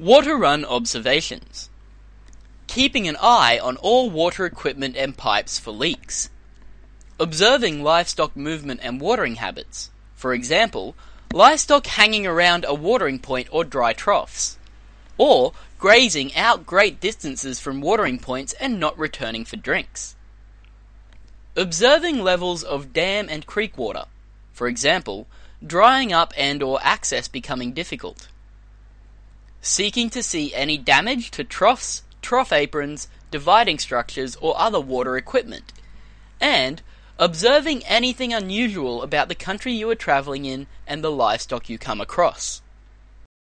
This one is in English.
Water run observations. Keeping an eye on all water equipment and pipes for leaks. Observing livestock movement and watering habits. For example, livestock hanging around a watering point or dry troughs, or grazing out great distances from watering points and not returning for drinks. Observing levels of dam and creek water. For example, drying up and/or access becoming difficult. Seeking to see any damage to troughs, trough aprons, dividing structures, or other water equipment, and observing anything unusual about the country you are travelling in and the livestock you come across.